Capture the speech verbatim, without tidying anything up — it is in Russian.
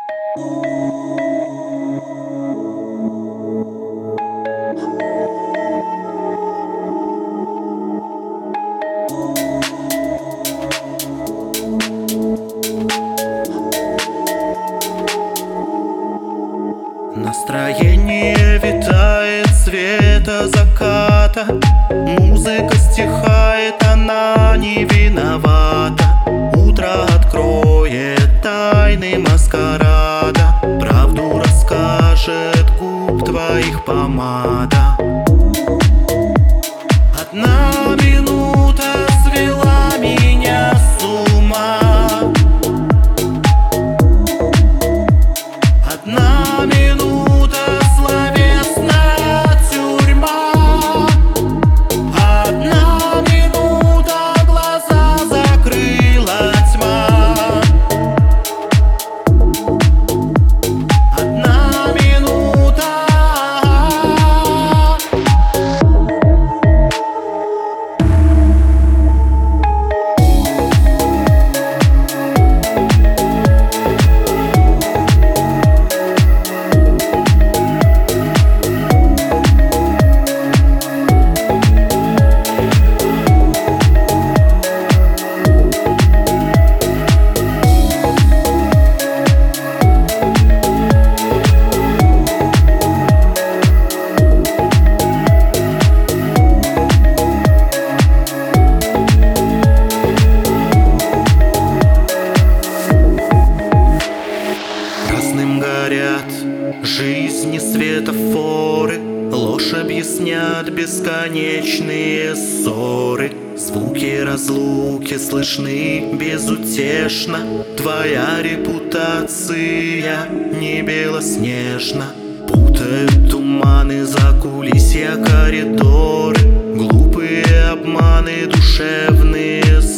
Настроение витает цвета заката. Музыка стихает, она не виновата. Утро откроет тайны маскарада. Правду расскажет губ твоих помада. Одна минута свела меня с ума. Одна минута словесная тюрьма. Одна минута глаза закрыла тьма. Одна минута. Красным горят жизни светофоры. Ложь объяснят бесконечные ссоры. Звуки разлуки слышны безутешно. Твоя репутация не белоснежна. Путают туманы, закулисья, коридоры. Глупые обманы, душевные ссоры.